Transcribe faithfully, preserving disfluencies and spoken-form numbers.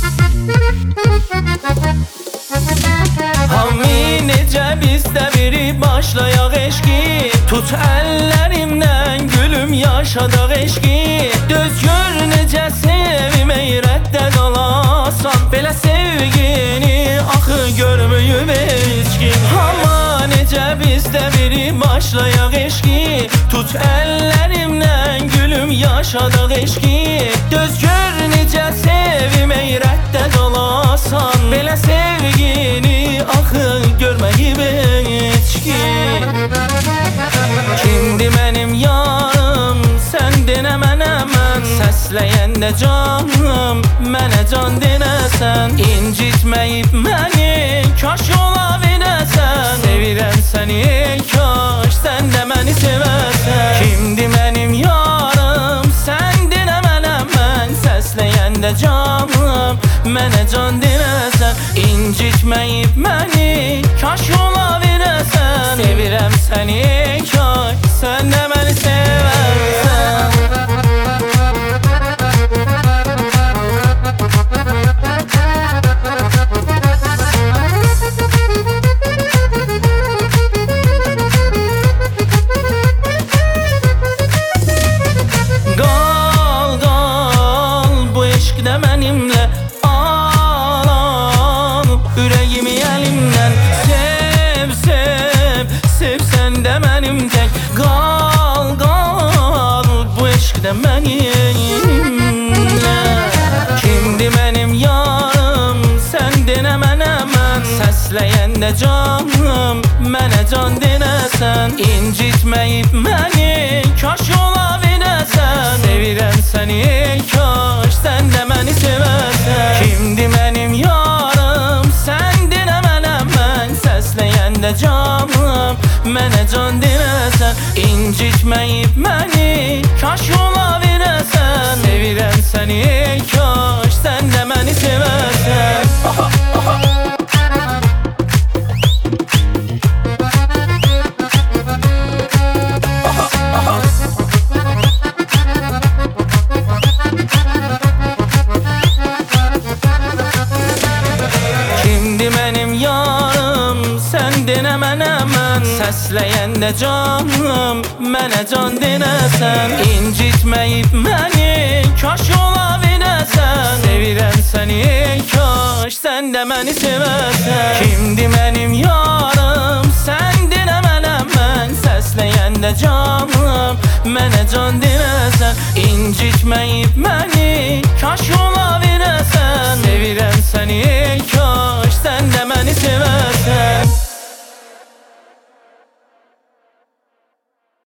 Hammi necə bizdə biri başlayaq eşki, tut əllərimdən gülüm yaşadaq eşki. Döz gör necə sevməyi rəddə qalasan, belə sevgini axı görməyib heç kim. Amma necə bizdə biri başlayaq eşki, tut əllərimdən gülüm yaşadaq eşki. Döz gör necə sevməyi rəddə qalasan, belə sevgini axı görməyib heç kim. Kimdi mənim yarım, sən denə mənə mən, səsləyəndə canım, mənə can denəsən. İncitməyib məni, kaş ola verəsən, sevirəm səni ey kaş, sən də məni sevəsən. Kimdi mənim yarım, sən denə mənə mən, səsləyəndə canım, mənə can denəsən. İncitməyib məni, kaş ola verəsən, sevirəm səni ey kaş, sən də məni sevərsən. Qal, qal bu eşqdə mənimlə, al, al ürəyimi əlimdən. Sev, sev, sev sən də mənim tək. Qal, qal bu eşqdə mənimlə. Kimdi mənim yarım, sən denə mənə mən, səsləyəndə canım, mənə can denəsən. İncitməyib məni, kaş ola verəsən, sevirəm səni ey kaş, sən də məni sevərsən. Kimdi mənim yarım, sən denə mənə mən, səsləyəndə canım, mənə can denəsən. İncitməyib məni, kaş ola verəsən, sevirəm səni ey kaş, sən də məni sevərsən. Aha, aha. Kimdi mənim yarım, sən denə mənə mən, səsləyəndə canım, mənə can denəsən. İncitməyib məni, kaş ola verəsən, sevirəm səni ey kaş, sən də məni sevərsən. Kimdi mənim yarım, sən denə mənə mən, səsləyəndə canım, mənə can denəsən. İncitməyib məni, kaş ola verəsən, sevirəm səni ey kaş, sən də məni sevərsən.